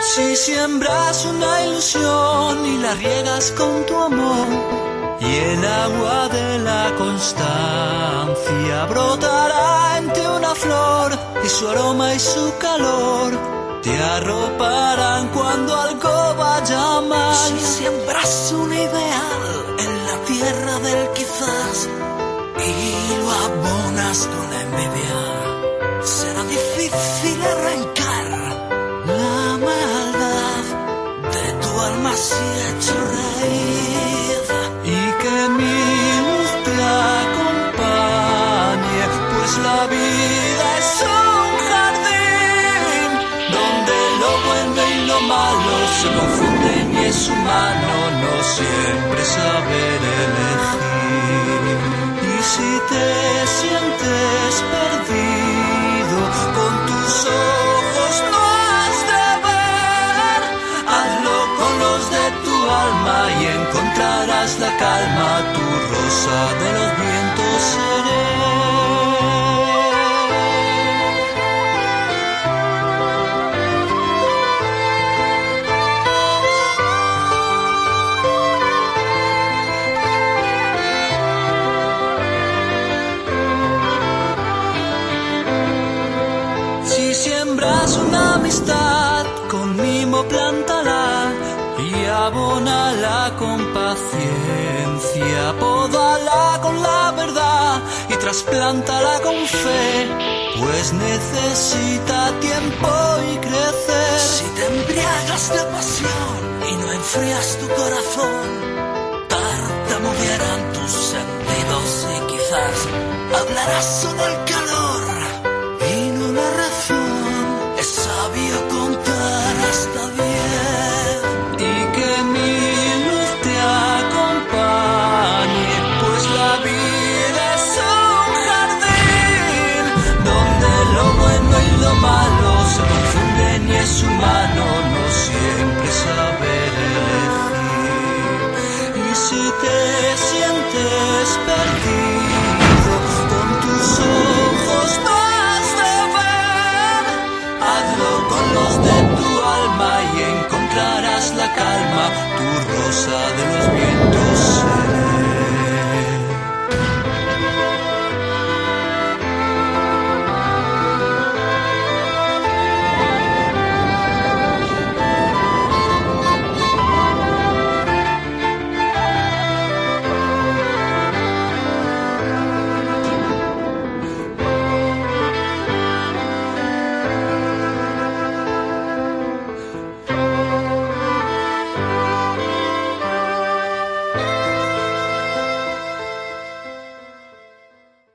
Si siembras una ilusión y la riegas con tu amor, y el agua de la constancia brotará en ti una flor, y su aroma y su calor te arroparán cuando algo vaya mal. Si siembras un ideal en la tierra del quizás y lo abonas con envidia, será difícil arrancar la maldad de tu alma si hecho raíz. Y que mi luz te acompañe, pues la vida es un jardín donde lo bueno y lo malo se confunden y es humano no siempre saber elegir. Y si te sientes perdido, con tus ojos no has de ver, hazlo con los de tu alma y encontrarás la calma, tu rosa de los vientos seré. Si siembras una amistad, con mimo plántala y abónala con paciencia, pódala con la verdad y trasplántala con fe, pues necesita tiempo y crecer. Si te embriagas de pasión y no enfrías tu corazón, tartamudearán tus sentidos y quizás hablarás solo el calor